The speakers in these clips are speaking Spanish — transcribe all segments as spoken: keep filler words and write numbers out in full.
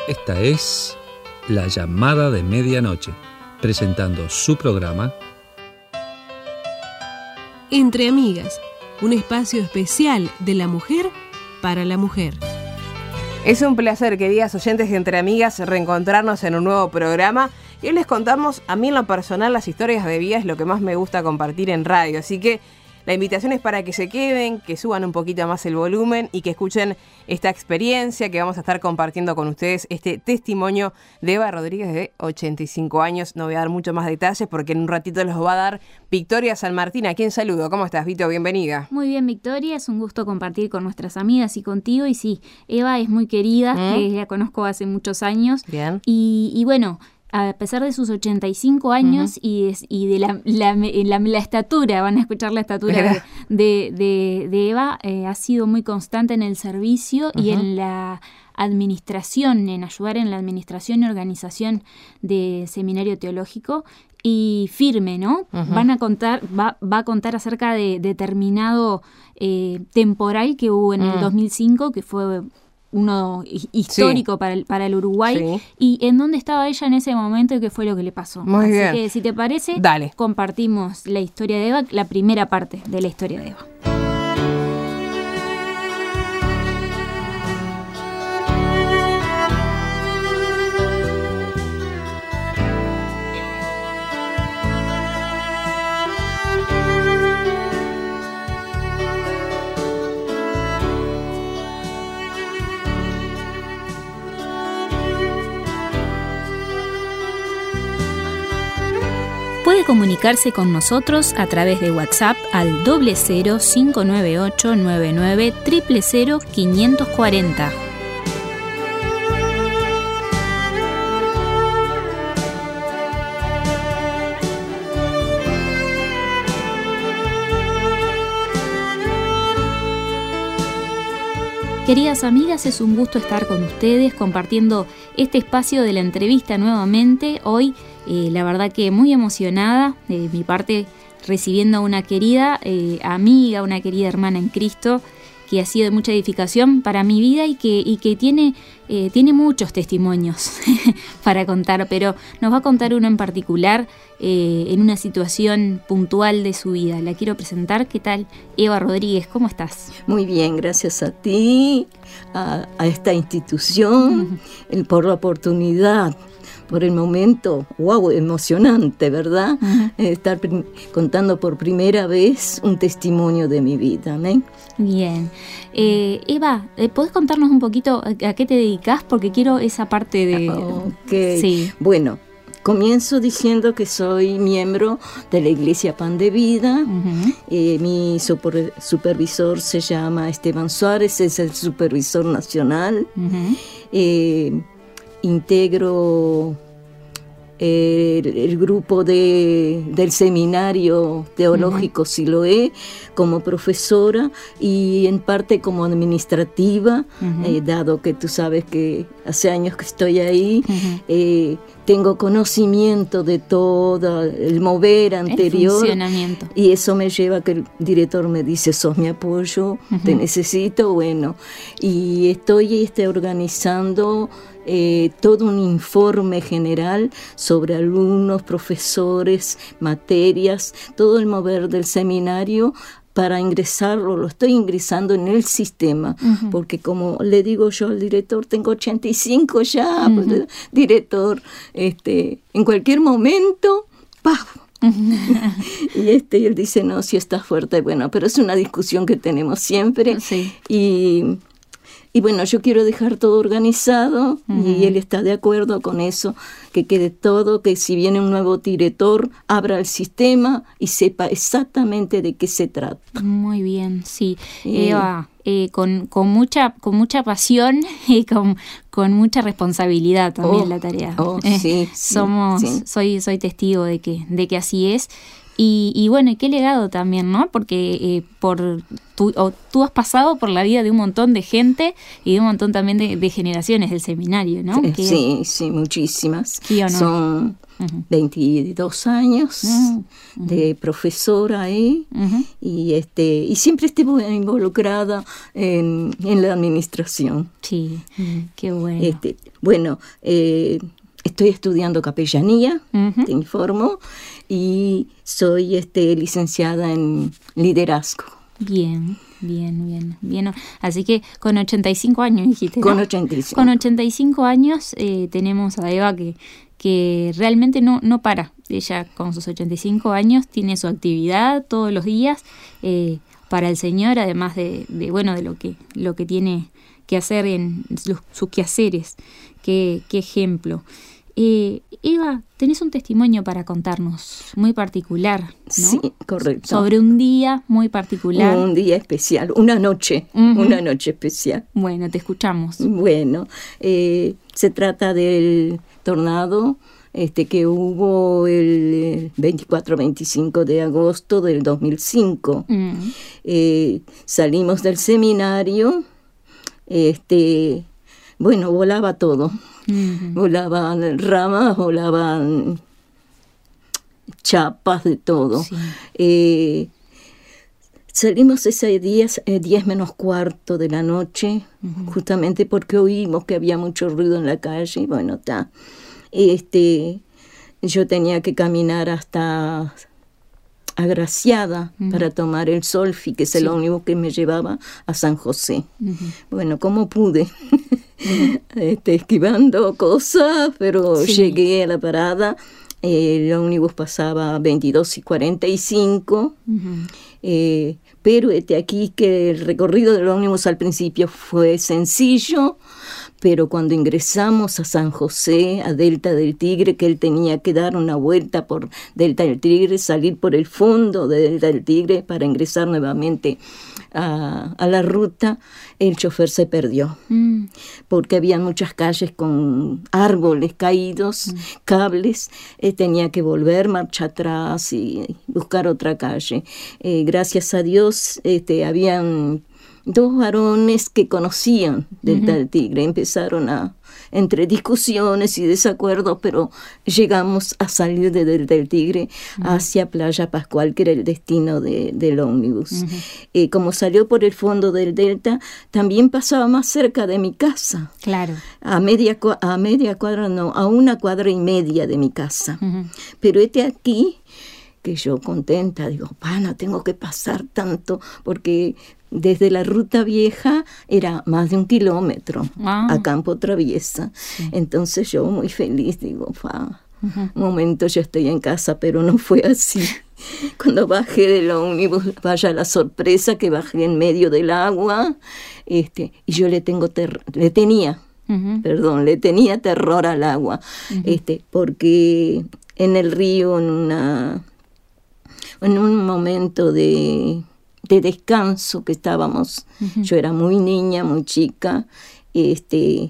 Esta es La Llamada de Medianoche, presentando su programa Entre Amigas, un espacio especial de la mujer para la mujer. Es un placer, queridas oyentes de Entre Amigas, reencontrarnos en un nuevo programa. Y hoy les contamos, a mí en lo personal, las historias de vida es lo que más me gusta compartir en radio. Así que la invitación es para que se queden, que suban un poquito más el volumen y que escuchen esta experiencia que vamos a estar compartiendo con ustedes, este testimonio de Eva Rodríguez de ochenta y cinco años. No voy a dar mucho más detalles porque en un ratito los va a dar Victoria San Martín, a quien saludo. ¿Cómo estás, Vito? Bienvenida. Muy bien, Victoria. Es un gusto compartir con nuestras amigas y contigo. Y sí, Eva es muy querida, ¿Mm? que la conozco hace muchos años. Bien. Y, y bueno... a pesar de sus ochenta y cinco años uh-huh. y, de, y de la, la, la, la estatura, van a escuchar la estatura de, de, de, de Eva, eh, ha sido muy constante en el servicio uh-huh. y en la administración, en ayudar en la administración y organización de Seminario Teológico, y firme, ¿no? Uh-huh. Van a contar, va, va a contar acerca de determinado eh, temporal que hubo en uh-huh. el dos mil cinco, que fue uno histórico sí. para, el, para el Uruguay, sí. y en dónde estaba ella en ese momento y qué fue lo que le pasó. Muy Así bien. que, si te parece, Dale. compartimos la historia de Eva, la primera parte de la historia de Eva. Puede comunicarse con nosotros a través de WhatsApp al doble cero cinco nueve ocho nueve nueve cero cero quinientos cuarenta. Queridas amigas, es un gusto estar con ustedes compartiendo este espacio de la entrevista nuevamente. Hoy, eh, la verdad que muy emocionada, de mi parte, recibiendo a una querida eh, amiga, una querida hermana en Cristo, que ha sido de mucha edificación para mi vida y que, y que tiene, eh, tiene muchos testimonios para contar, pero nos va a contar uno en particular eh, en una situación puntual de su vida. La quiero presentar. ¿Qué tal? Eva Rodríguez, ¿cómo estás? Muy bien, gracias a ti, a, a esta institución, uh-huh. por la oportunidad, por el momento, wow, emocionante, ¿verdad? Uh-huh. Estar pr- contando por primera vez un testimonio de mi vida, ¿amén? Bien. Eh, Eva, ¿podés contarnos un poquito a, a qué te dedicas? Porque quiero esa parte de... Ok, sí. Bueno, comienzo diciendo que soy miembro de la Iglesia Pan de Vida. Uh-huh. Eh, mi super, supervisor se llama Esteban Suárez, es el supervisor nacional. Uh-huh. Eh, integro eh, el, el grupo de, del Seminario Teológico uh-huh. Siloé como profesora y en parte como administrativa, uh-huh. eh, dado que tú sabes que hace años que estoy ahí, uh-huh. eh, tengo conocimiento de todo el mover anterior. El funcionamiento. Y eso me lleva a que el director me dice, sos mi apoyo, uh-huh. te necesito, bueno. Y estoy este, organizando eh, todo un informe general sobre alumnos, profesores, materias, todo el mover del seminario, para ingresarlo, lo estoy ingresando en el sistema, uh-huh. porque como le digo yo al director, tengo ochenta y cinco ya, uh-huh. pues, director, este, en cualquier momento, ¡paf! y este y él dice, no, si estás fuerte, bueno, pero es una discusión que tenemos siempre, sí. y... Y bueno, yo quiero dejar todo organizado uh-huh. y él está de acuerdo con eso, que quede todo, que si viene un nuevo director, abra el sistema y sepa exactamente de qué se trata. Muy bien, sí. Eh, Eva, eh, con, con, mucha, con mucha pasión y con, con mucha responsabilidad también oh, la tarea. Oh, eh, sí, somos, sí. Soy, soy testigo de que, de que así es. Y, y bueno, y qué legado también, ¿no? Porque eh, por tú, o, tú has pasado por la vida de un montón de gente y de un montón también de, de generaciones del seminario, ¿no? Sí, que, sí, sí, muchísimas. ¿Sí o no? Son uh-huh. veintidós años uh-huh. de profesora ahí uh-huh. y este y siempre estuve involucrada en, en la administración. Sí, uh-huh. qué bueno. Este, bueno, eh, estoy estudiando capellanía, uh-huh. te informo, y soy este, licenciada en liderazgo. Bien, bien, bien, bien. Así que con ochenta y cinco años, dijiste, ¿no? Con ochenta y cinco. Con ochenta y cinco años eh, tenemos a Eva que, que realmente no, no para. Ella con sus ochenta y cinco años tiene su actividad todos los días eh, para el Señor, además de, de bueno de lo que, lo que tiene que hacer en los, sus quehaceres. Qué, qué ejemplo. Eh, Eva, tenés un testimonio para contarnos muy particular, ¿no? Sí, correcto. Sobre un día muy particular. Un día especial, una noche, uh-huh. una noche especial. Bueno, te escuchamos. Bueno, eh, se trata del tornado este, que hubo el veinticuatro veinticinco de agosto del dos mil cinco. Uh-huh. Eh, salimos del seminario, este, bueno, volaba todo. Uh-huh. Volaban ramas, volaban chapas, de todo. Sí. Eh, salimos ese día, eh, diez menos cuarto de la noche, uh-huh. justamente porque oímos que había mucho ruido en la calle. Y bueno, está. Este, yo tenía que caminar hasta Agraciada uh-huh. para tomar el Solfi, que es el sí. ómnibus que me llevaba a San José. Uh-huh. Bueno, ¿cómo pude? Uh-huh. este, esquivando cosas, pero sí. llegué a la parada. El ómnibus pasaba a veintidós y cuarenta y cinco. Uh-huh. Eh, pero este, aquí que el recorrido del ómnibus al principio fue sencillo, pero cuando ingresamos a San José, a Delta del Tigre, que él tenía que dar una vuelta por Delta del Tigre, salir por el fondo de Delta del Tigre para ingresar nuevamente a, a la ruta, el chofer se perdió. Mm. Porque había muchas calles con árboles caídos, mm. cables, eh, tenía que volver marcha atrás y buscar otra calle. Eh, gracias a Dios, este, habían dos varones que conocían Delta uh-huh. del Tigre. Empezaron a, entre discusiones y desacuerdos, pero llegamos a salir de Delta del Tigre uh-huh. hacia Playa Pascual, que era el destino de, del ómnibus. Uh-huh. Eh, como salió por el fondo del Delta, también pasaba más cerca de mi casa. Claro. A media, a media cuadra, no, a una cuadra y media de mi casa. Uh-huh. Pero este aquí, que yo contenta, digo, pana, tengo que pasar tanto, porque desde la ruta vieja era más de un kilómetro wow. a Campo Traviesa. Sí. Entonces yo muy feliz, digo, pa, uh-huh. un momento yo estoy en casa, pero no fue así. Cuando bajé del ómnibus, vaya la sorpresa que bajé en medio del agua, este, y yo le tengo ter- le tenía, uh-huh. perdón, le tenía terror al agua, uh-huh. este, porque en el río, en una, en un momento de de descanso que estábamos, uh-huh. yo era muy niña, muy chica, este,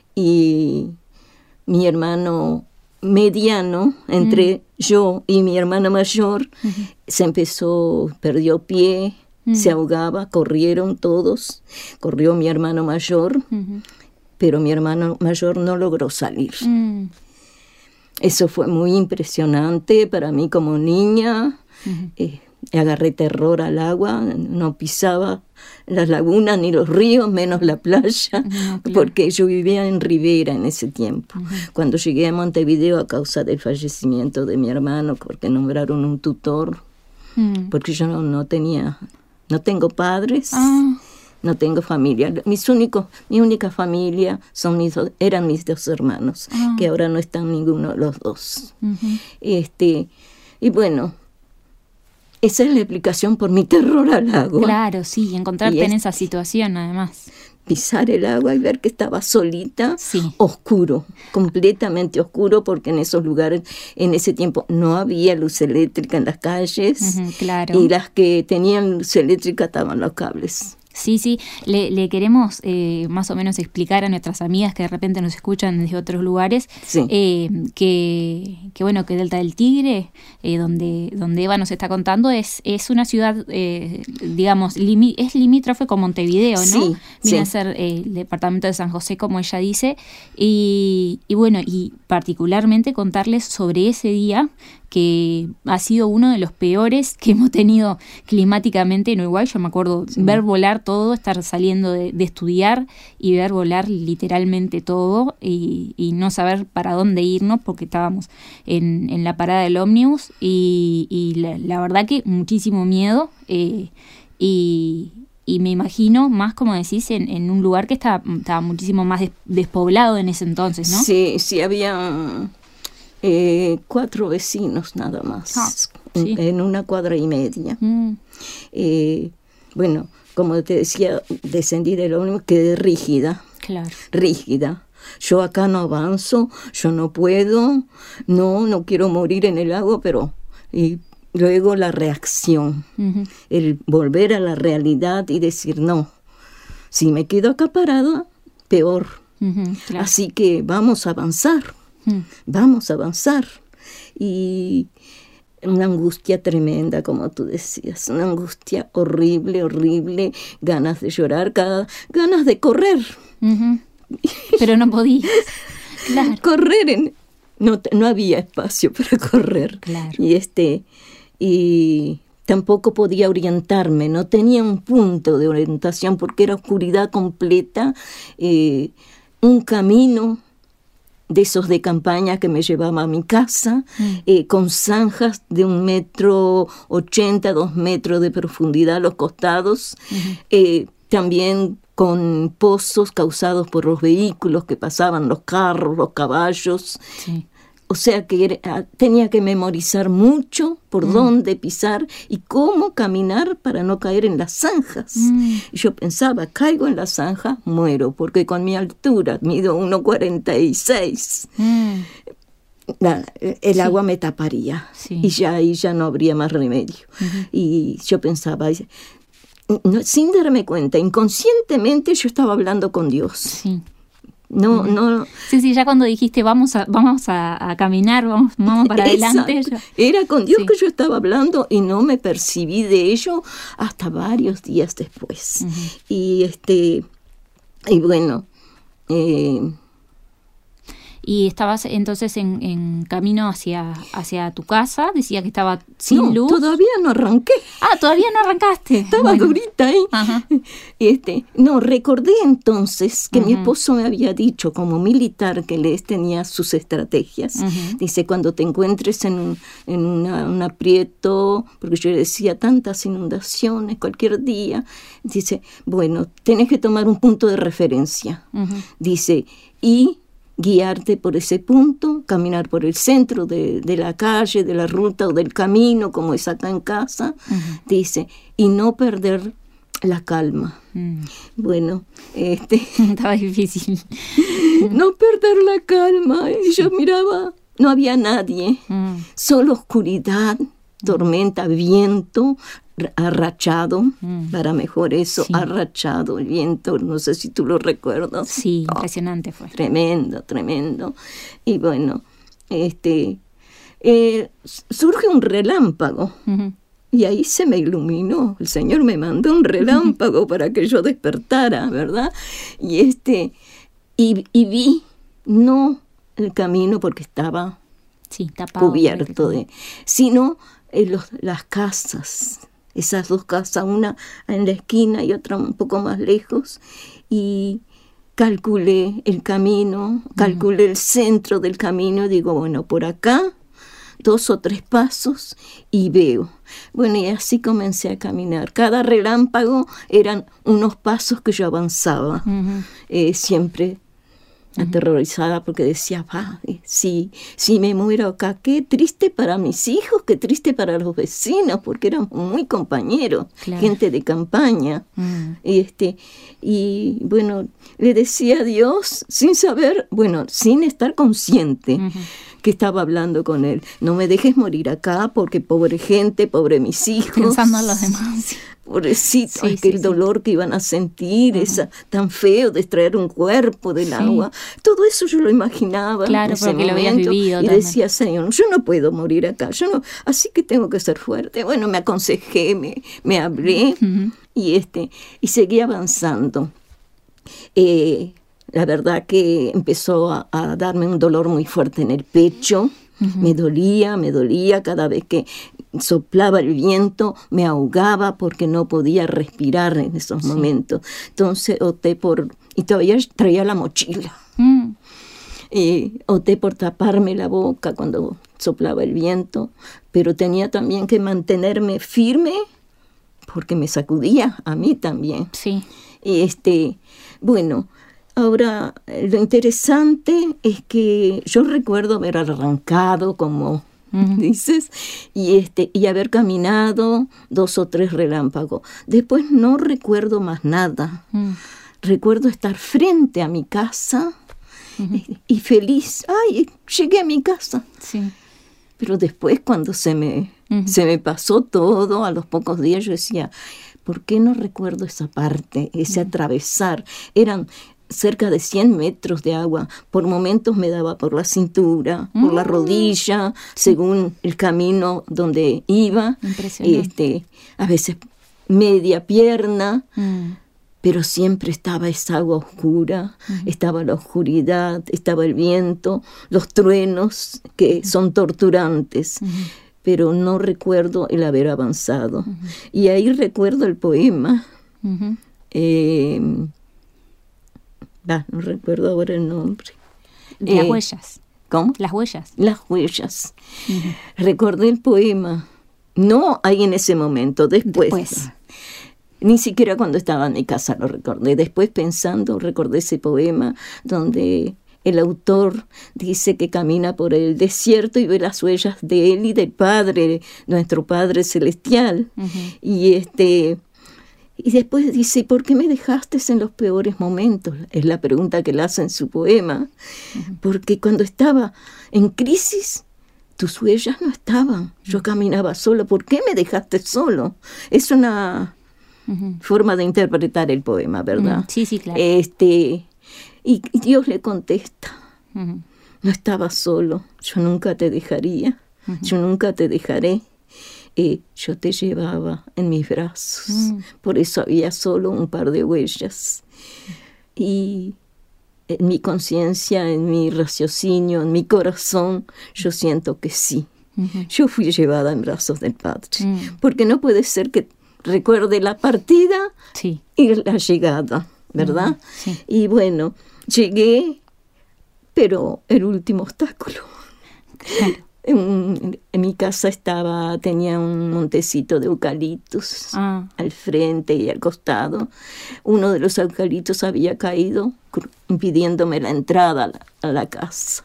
y mi hermano mediano, entre uh-huh. yo y mi hermana mayor, uh-huh. se empezó, perdió pie, uh-huh. se ahogaba, corrieron todos, corrió mi hermano mayor, uh-huh. pero mi hermano mayor no logró salir. Uh-huh. Eso fue muy impresionante para mí como niña. Uh-huh. eh, Agarré terror al agua, no pisaba las lagunas ni los ríos, menos la playa, no, claro. porque yo vivía en Rivera en ese tiempo. Uh-huh. Cuando llegué a Montevideo a causa del fallecimiento de mi hermano, porque nombraron un tutor, uh-huh. porque yo no, no tenía, no tengo padres, uh-huh. no tengo familia. Mis únicos, mi única familia son mis dos, eran mis dos hermanos, uh-huh. que ahora no están ninguno de los dos. Uh-huh. Este, y bueno, esa es la explicación por mi terror al agua. Claro, sí, encontrarte y en esa situación además. Pisar el agua y ver que estaba solita, sí. oscuro, completamente oscuro, porque en esos lugares, en ese tiempo, no había luz eléctrica en las calles. Uh-huh, claro. Y las que tenían luz eléctrica estaban los cables. Sí, sí, le, le queremos eh, más o menos explicar a nuestras amigas que de repente nos escuchan desde otros lugares, sí. eh, que, que bueno, que Delta del Tigre, eh, donde, donde Eva nos está contando, es, es una ciudad, eh, digamos, limi, es limítrofe con Montevideo, ¿no? Sí, Viene sí. a ser eh, el departamento de San José, como ella dice, y, y bueno, y particularmente contarles sobre ese día, que ha sido uno de los peores que hemos tenido climáticamente en Uruguay. Yo me acuerdo sí. ver volar todo, estar saliendo de, de estudiar y ver volar literalmente todo y, y no saber para dónde irnos porque estábamos en, en la parada del ómnibus y, y la, la verdad que muchísimo miedo eh, y... Y me imagino, más como decís, en, en un lugar que estaba, estaba muchísimo más des, despoblado en ese entonces, ¿no? Sí, sí, había eh, cuatro vecinos nada más, ah, sí. en, en una cuadra y media. Mm. Eh, bueno, como te decía, descendí del ómnibus, quedé rígida, claro. rígida. Yo acá no avanzo, yo no puedo, no, no quiero morir en el agua, pero... Y, luego la reacción, uh-huh. el volver a la realidad y decir no, si me quedo acá parada, peor. Uh-huh, claro. Así que vamos a avanzar, uh-huh. vamos a avanzar. Y una angustia tremenda, como tú decías, una angustia horrible, horrible, ganas de llorar, cada, ganas de correr. Uh-huh. Pero no podías. Claro. Correr, en, no, no había espacio para correr. Claro. Y este... y tampoco podía orientarme, no tenía un punto de orientación porque era oscuridad completa, eh, un camino de esos de campaña que me llevaba a mi casa, mm. eh, con zanjas de un metro ochenta, dos metros de profundidad a los costados, mm-hmm. eh, también con pozos causados por los vehículos que pasaban, los carros, los caballos. Sí. O sea que era, tenía que memorizar mucho por mm. dónde pisar y cómo caminar para no caer en las zanjas. Mm. Y yo pensaba, caigo en la zanja, muero, porque con mi altura, mido uno cuarenta y seis, mm. la, el sí. agua me taparía sí. y ya ahí ya no habría más remedio. Mm-hmm. Y yo pensaba, no, sin darme cuenta, inconscientemente yo estaba hablando con Dios. Sí. No, no. Sí, sí, ya cuando dijiste vamos a, vamos a, a caminar, vamos, vamos para adelante. Ya. Era con Dios sí. que yo estaba hablando y no me percibí de ello hasta varios días después. Uh-huh. Y este, y bueno, eh, y estabas entonces en, en camino hacia, hacia tu casa, decía que estaba sin no, luz. Todavía no arranqué. Ah, todavía no arrancaste. Estaba bueno. durita ahí. Ajá. Este, no, recordé entonces que uh-huh. mi esposo me había dicho, como militar, que les tenía sus estrategias. Uh-huh. Dice, cuando te encuentres en, un, en una, un aprieto, porque yo le decía tantas inundaciones cualquier día, dice, bueno, tenés que tomar un punto de referencia. Uh-huh. Dice, y guiarte por ese punto, caminar por el centro de, de la calle, de la ruta o del camino, como es acá en casa, uh-huh. dice, y no perder la calma. Mm. Bueno, este... Estaba difícil. No perder la calma. Y yo miraba, no había nadie, mm. solo oscuridad, tormenta, viento, arrachado, mm. para mejor eso, sí. arrachado el viento, no sé si tú lo recuerdas. Sí, oh, impresionante fue. Tremendo, tremendo. Y bueno, este eh, surge un relámpago, uh-huh. y ahí se me iluminó. El Señor me mandó un relámpago uh-huh. para que yo despertara, ¿verdad? Y este y, y vi, no el camino porque estaba sí, tapado, cubierto de, sino eh, los, las casas. Esas dos casas, una en la esquina y otra un poco más lejos, y calculé el camino, calculé uh-huh. el centro del camino, y digo, bueno, por acá, dos o tres pasos, y veo. Bueno, y así comencé a caminar. Cada relámpago eran unos pasos que yo avanzaba, uh-huh. eh, siempre aterrorizada porque decía, va, si, si me muero acá, qué triste para mis hijos, qué triste para los vecinos, porque eran muy compañeros, claro. gente de campaña. Mm. Y, este, y bueno, le decía a Dios, sin saber, bueno, sin estar consciente, uh-huh. que estaba hablando con él, no me dejes morir acá porque pobre gente, pobre mis hijos. Pensando en los demás. pobrecito, Sí, es que sí, el dolor que iban a sentir, Ajá. esa, tan feo de extraer un cuerpo del Sí. agua. Todo eso yo lo imaginaba Claro, en ese porque lo habías momento, vivido y también. decía, Señor, yo no puedo morir acá, yo no, así que tengo que ser fuerte. Bueno, me aconsejé, me, me hablé, Ujú. y, este, y seguí avanzando. Eh, la verdad que empezó a, a darme un dolor muy fuerte en el pecho. Uh-huh. Me dolía, me dolía cada vez que soplaba el viento, me ahogaba porque no podía respirar en esos sí. momentos. Entonces opté por, y todavía traía la mochila, mm. eh, opté por taparme la boca cuando soplaba el viento, pero tenía también que mantenerme firme porque me sacudía a mí también. Sí. Y este, bueno, ahora lo interesante es que yo recuerdo haber arrancado, como uh-huh. dices, y este y haber caminado dos o tres relámpagos. Después no recuerdo más nada. Uh-huh. Recuerdo estar frente a mi casa uh-huh. y, y feliz. ¡Ay, llegué a mi casa! Sí. Pero después, cuando se me, uh-huh. se me pasó todo, a los pocos días yo decía, ¿por qué no recuerdo esa parte, ese uh-huh. atravesar? Eran cerca de cien metros de agua. Por momentos me daba por la cintura, mm. por la rodilla, según el camino donde iba. Impresionante. Este, a veces media pierna, mm. pero siempre estaba esa agua oscura, mm. estaba la oscuridad, estaba el viento, los truenos que mm. son torturantes. Mm. Pero no recuerdo el haber avanzado. Mm. Y ahí recuerdo el poema. Mm. Eh, Ah, no recuerdo ahora el nombre. Las eh, huellas. ¿Cómo? Las huellas. Las huellas. Uh-huh. Recordé el poema. No ahí en ese momento, después. Después. Ni siquiera cuando estaba en mi casa lo recordé. Después pensando, recordé ese poema donde el autor dice que camina por el desierto y ve las huellas de él y del Padre, nuestro Padre Celestial. Uh-huh. Y este... Y después dice, ¿por qué me dejaste en los peores momentos? Es la pregunta que le hace en su poema. Uh-huh. Porque cuando estaba en crisis, tus huellas no estaban. Yo caminaba solo. ¿Por qué me dejaste solo? Es una uh-huh. forma de interpretar el poema, ¿verdad? Uh-huh. Sí, sí, claro. Este, y, y Dios le contesta, uh-huh. no estabas solo. Yo nunca te dejaría. Uh-huh. Yo nunca te dejaré. Eh, yo te llevaba en mis brazos, mm. por eso había solo un par de huellas. Y en mi conciencia, en mi raciocinio, en mi corazón, yo siento que sí. Uh-huh. Yo fui llevada en brazos del Padre, mm. porque no puede ser que recuerde la partida sí. y la llegada, ¿verdad? Uh-huh. Sí. Y bueno, llegué, pero el último obstáculo. Claro. En, en mi casa estaba, tenía un montecito de eucaliptos ah. al frente y al costado. Uno de los eucaliptos había caído, impidiéndome la entrada a la, a la casa.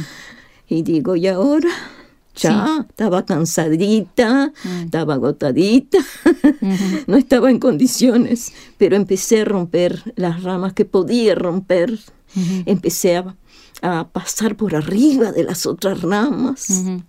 Y digo, ¿y ahora? Ya, sí. estaba cansadita, mm. estaba agotadita, uh-huh. no estaba en condiciones, pero empecé a romper las ramas que podía romper. Uh-huh. Empecé a a pasar por arriba de las otras ramas uh-huh.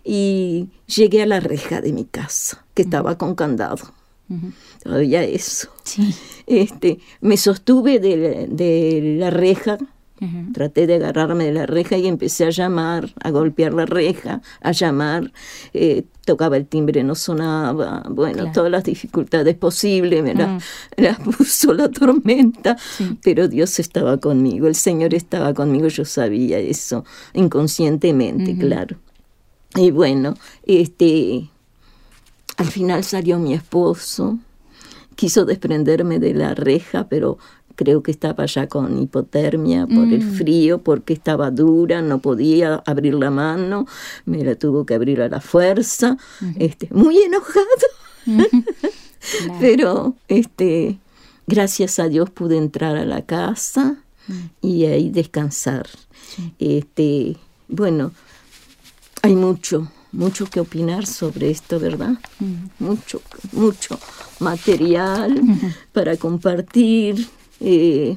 y llegué a la reja de mi casa, que uh-huh. estaba con candado. Uh-huh. Todavía eso. Sí. Este, me sostuve de, de la reja, uh-huh. traté de agarrarme de la reja y empecé a llamar, a golpear la reja, a llamar. Eh, tocaba el timbre, no sonaba. Bueno, claro. todas las dificultades posibles me las, uh-huh. las puso la tormenta, sí. pero Dios estaba conmigo, el Señor estaba conmigo, yo sabía eso, inconscientemente, uh-huh. claro. Y bueno, este, al final salió mi esposo, quiso desprenderme de la reja, pero creo que estaba ya con hipotermia por mm. el frío, porque estaba dura, no podía abrir la mano, me la tuvo que abrir a la fuerza, uh-huh. este, muy enojado. Uh-huh. Claro. Pero este, gracias a Dios pude entrar a la casa uh-huh. y ahí descansar. Sí. Este, bueno, hay mucho, mucho que opinar sobre esto, ¿verdad? Uh-huh. Mucho, mucho material uh-huh. para compartir. Eh,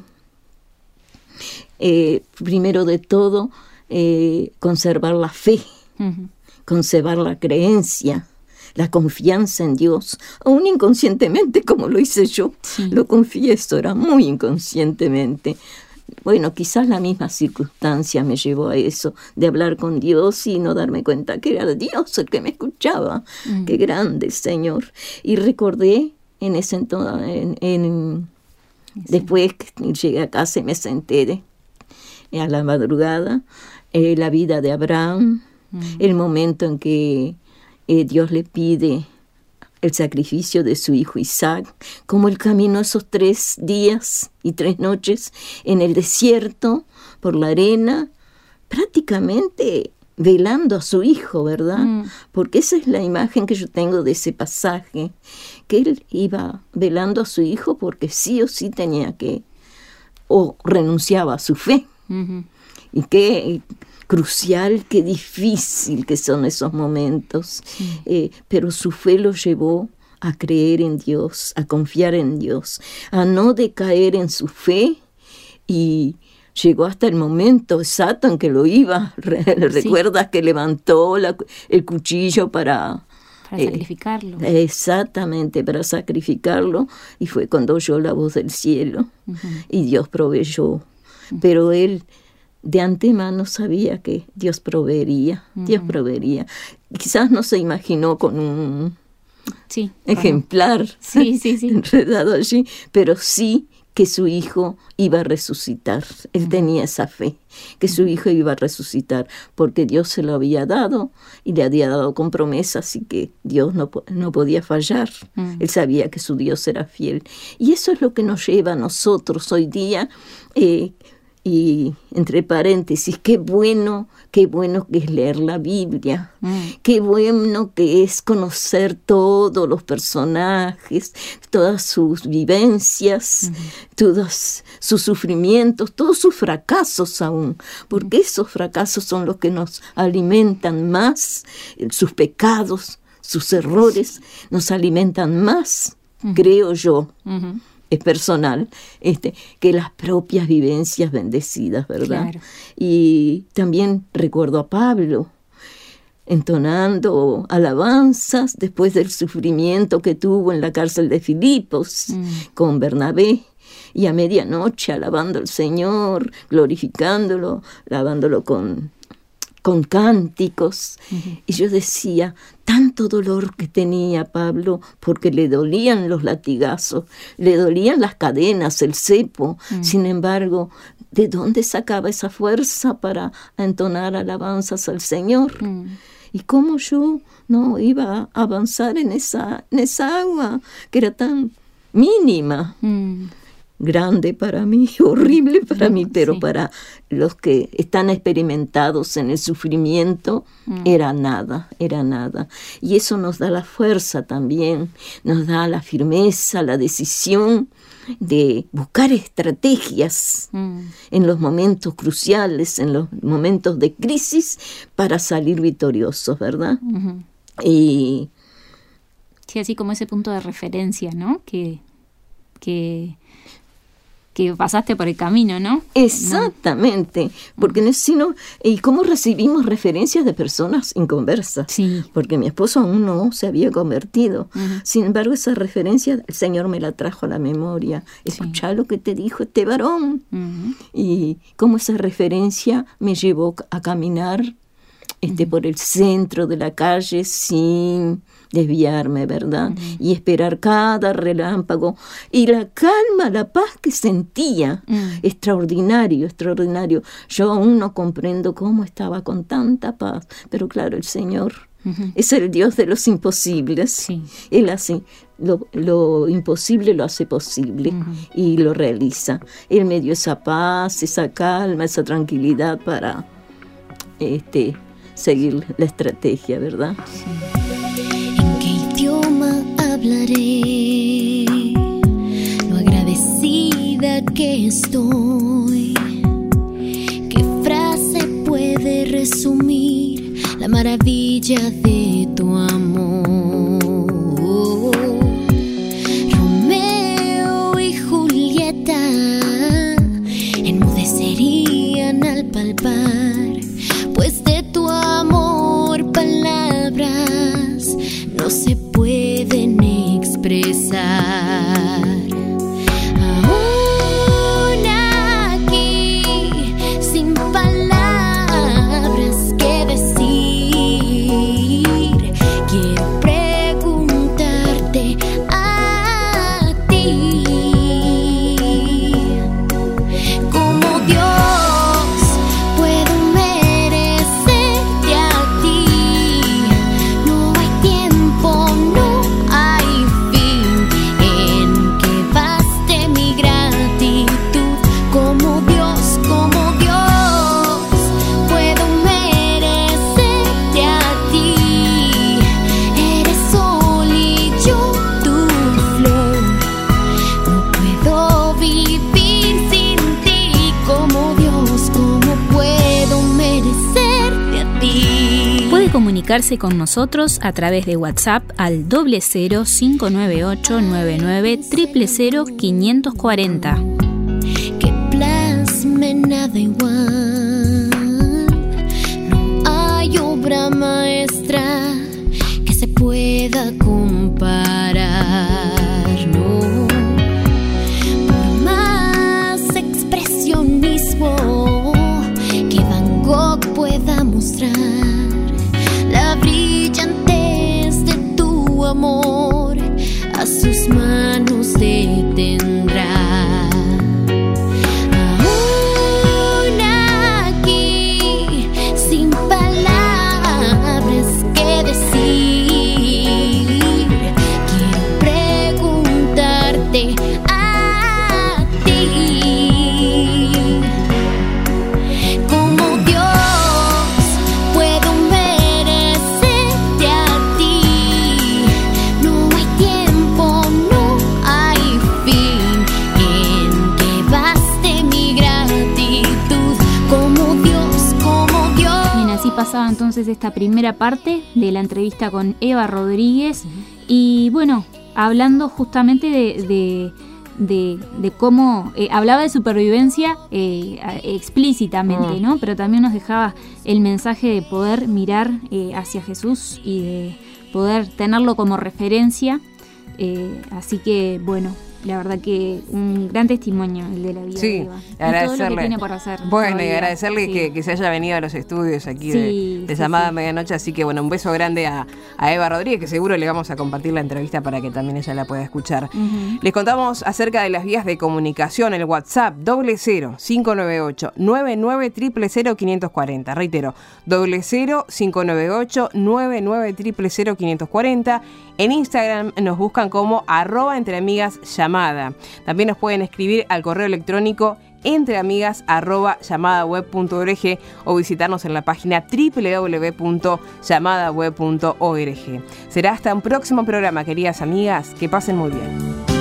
eh, primero de todo, eh, conservar la fe, uh-huh. conservar la creencia, la confianza en Dios, aún inconscientemente como lo hice yo, sí. Lo confieso, era muy inconscientemente. Bueno, quizás la misma circunstancia me llevó a eso, de hablar con Dios y no darme cuenta que era Dios el que me escuchaba. Mm. Qué grande el Señor. Y recordé en ese entonces, en, en, sí. después que llegué a casa y me senté a la madrugada, eh, la vida de Abraham, mm. el momento en que eh, Dios le pide el sacrificio de su hijo Isaac, como él caminó esos tres días y tres noches en el desierto, por la arena, prácticamente velando a su hijo, ¿verdad? Mm. Porque esa es la imagen que yo tengo de ese pasaje, que él iba velando a su hijo porque sí o sí tenía que, o renunciaba a su fe. Mm-hmm. Y qué crucial, qué difícil que son esos momentos. Sí. Eh, pero su fe lo llevó a creer en Dios, a confiar en Dios, a no decaer en su fe, y llegó hasta el momento exacto en que lo iba. ¿Recuerdas sí. que levantó la, el cuchillo para... Para eh, sacrificarlo. Exactamente, para sacrificarlo, y fue cuando oyó la voz del cielo, uh-huh. y Dios proveyó. Uh-huh. Pero él de antemano sabía que Dios proveería, uh-huh. Dios proveería. Quizás no se imaginó con un sí, ejemplar sí, sí, sí. enredado allí, pero sí que su hijo iba a resucitar. Él uh-huh. tenía esa fe, que su hijo iba a resucitar, porque Dios se lo había dado y le había dado con promesa, así que Dios no, no podía fallar. Uh-huh. Él sabía que su Dios era fiel. Y eso es lo que nos lleva a nosotros hoy día, eh, y entre paréntesis, qué bueno, qué bueno que es leer la Biblia, mm. qué bueno que es conocer todos los personajes, todas sus vivencias, mm. todos sus sufrimientos, todos sus fracasos aún, porque mm. esos fracasos son los que nos alimentan más, sus pecados, sus errores nos alimentan más, mm. creo yo. Mm-hmm. Es personal, este, que las propias vivencias bendecidas, ¿verdad? Claro. Y también recuerdo a Pablo entonando alabanzas después del sufrimiento que tuvo en la cárcel de Filipos mm. con Bernabé, y a medianoche alabando al Señor, glorificándolo, alabándolo con... con cánticos, uh-huh. y yo decía, tanto dolor que tenía Pablo, porque le dolían los latigazos, le dolían las cadenas, el cepo, uh-huh. sin embargo, ¿de dónde sacaba esa fuerza para entonar alabanzas al Señor? Uh-huh. Y cómo yo no iba a avanzar en esa, en esa agua, que era tan mínima. Uh-huh. Grande para mí, horrible para mí, pero sí. para los que están experimentados en el sufrimiento, mm. era nada, era nada. Y eso nos da la fuerza también, nos da la firmeza, la decisión de buscar estrategias mm. en los momentos cruciales, en los momentos de crisis, para salir victoriosos, ¿verdad? Mm-hmm. Y sí, así como ese punto de referencia, ¿no? Que... que que pasaste por el camino, ¿no? Exactamente, ¿no? Porque no, sino, ¿y cómo recibimos referencias de personas inconversas? Sí. Porque mi esposo aún no se había convertido. Uh-huh. Sin embargo, esa referencia el Señor me la trajo a la memoria. Escuchá sí. lo que te dijo este varón. Uh-huh. Y cómo esa referencia me llevó a caminar este, uh-huh. por el centro de la calle sin desviarme, ¿verdad? Uh-huh. Y esperar cada relámpago. Y la calma, la paz que sentía, uh-huh. extraordinario, extraordinario. Yo aún no comprendo cómo estaba con tanta paz, pero claro, el Señor uh-huh. es el Dios de los imposibles. Sí. Él hace lo, lo imposible, lo hace posible uh-huh. y lo realiza. Él me dio esa paz, esa calma, esa tranquilidad para este, seguir la estrategia, ¿verdad? Sí. Hablaré lo agradecida que estoy. ¿Qué frase puede resumir la maravilla de tu amor? Romeo y Julieta enmudecerían al palpar, pues de tu amor palabras no se besar. Aún aquí, sin palabras que decir, quiero preguntarte a ti. Como Dios puedo merecerte a ti. No hay tiempo, no hay fin en que baste mi gratitud. Como Dios, como Dios puedo merecerte a ti. Eres sol y yo tu flor. No puedo vivir sin ti. Como Dios, ¿cómo puedo merecerte a ti? Puede comunicarse con nosotros a través de WhatsApp al doble cero cinco nueve ocho nueve nueve cero cero cero quinientos cuarenta. Que plasme nada igual. No hay obra maestra que se pueda comparar, no. Por más expresionismo que Van Gogh pueda mostrar, la brillantez de tu amor a sus manos detendrá. Aún aquí, sin palabras que decir, quiero preguntarte a ti. Como Dios puedo merecerte a ti. No hay tiempo, no hay fin en que baste mi gratitud. Como Dios, como Dios. Bien, así pasaba entonces esta primera parte de la entrevista con Eva Rodríguez. Y bueno, hablando justamente de, de, de, de cómo eh, hablaba de supervivencia eh, explícitamente, Mm. ¿no? Pero también nos dejaba el mensaje de poder mirar eh, hacia Jesús y de poder tenerlo como referencia. Eh, así que, bueno, la verdad que un gran testimonio el de la vida Sí, de Eva. Y todo lo que agradecerle. tiene por hacer. Bueno, y todavía. agradecerle Sí. que, que se haya venido a los estudios aquí Sí, de, de sí, Llamada sí. Medianoche. Así que, bueno, un beso grande a, a Eva Rodríguez, que seguro le vamos a compartir la entrevista para que también ella la pueda escuchar. Ujú. Les contamos acerca de las vías de comunicación, el WhatsApp doble cero cinco nueve ocho nueve nueve cero cero cero quinientos cuarenta. Reitero, doble cero cinco nueve ocho nueve nueve cero cero cero quinientos cuarenta. En Instagram nos buscan como arroba entre amigas llamada. También nos pueden escribir al correo electrónico entreamigas arroba llamadaweb punto org o visitarnos en la página doble u doble u doble u punto llamadaweb punto org. Será hasta un próximo programa, queridas amigas. Que pasen muy bien.